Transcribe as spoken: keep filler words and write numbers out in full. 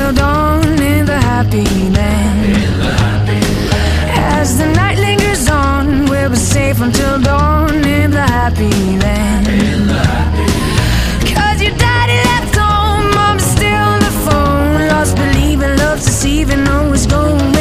until dawn in the happy land. In the happy land. As the night lingers on, we'll be safe until dawn in the happy land. In the happy land. Cause your daddy left home, mama's still on the phone, lost believing, love deceiving, always going